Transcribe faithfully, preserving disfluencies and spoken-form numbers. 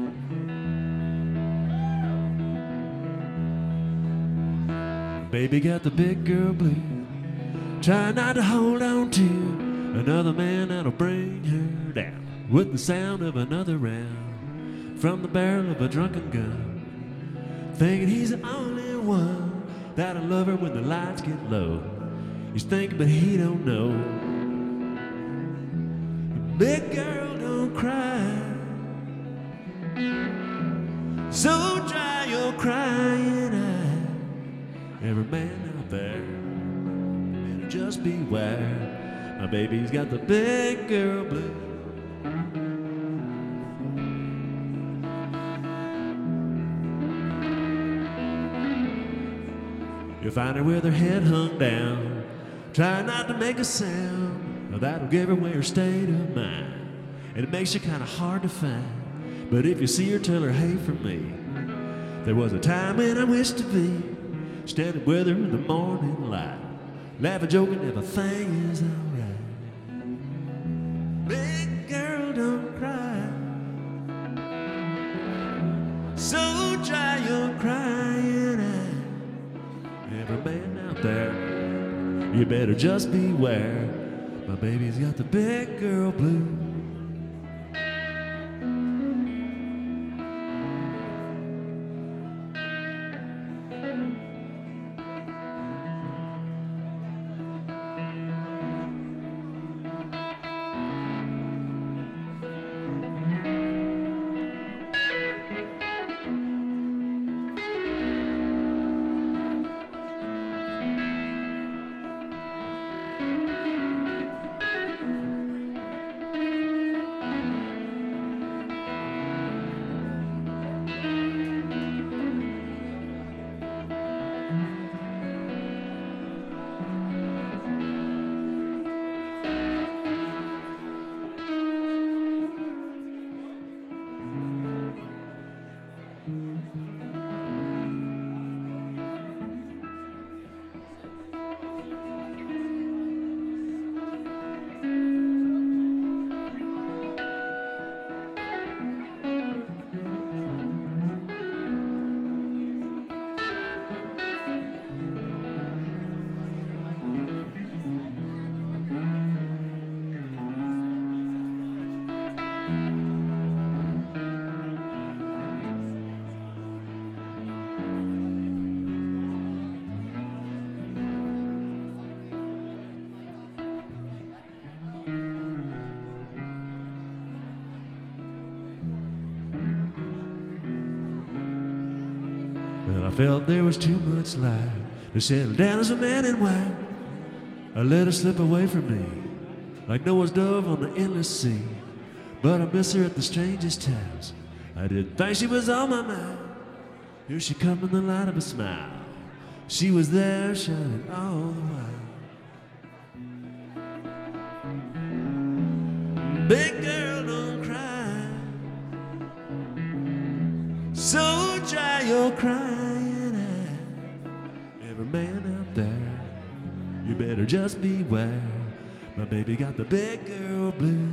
Baby got the big girl blues, try not to hold on to another man that'll bring her down with the sound of another round from the barrel of a drunken gun, thinking he's the only one that'll love her when the lights get low. He's thinking but he don't know. Big girl, don't cry, so dry your crying eye. Every man out there better just beware, my baby's got the big girl blues. You'll find her with her head hung down, trying not to make a sound. Now that'll give away her state of mind, and it makes her kind of hard to find. But if you see her, tell her, hey, for me, there was a time when I wished to be standing with her in the morning light, laughing, joking, everything is alright. Big girl, don't cry, so dry your crying eye. Every man out there, you better just beware, my baby's got the big girl blues. Well, I felt there was too much light to settle down as a man in white. I let her slip away from me like Noah's dove on the endless sea. But I miss her at the strangest times. I didn't think she was on my mind. Here she come in the light of a smile. She was there shining all the while. Big girl, don't cry, so dry your crying eye. Every man out there, you better just beware, my baby got the big girl blues.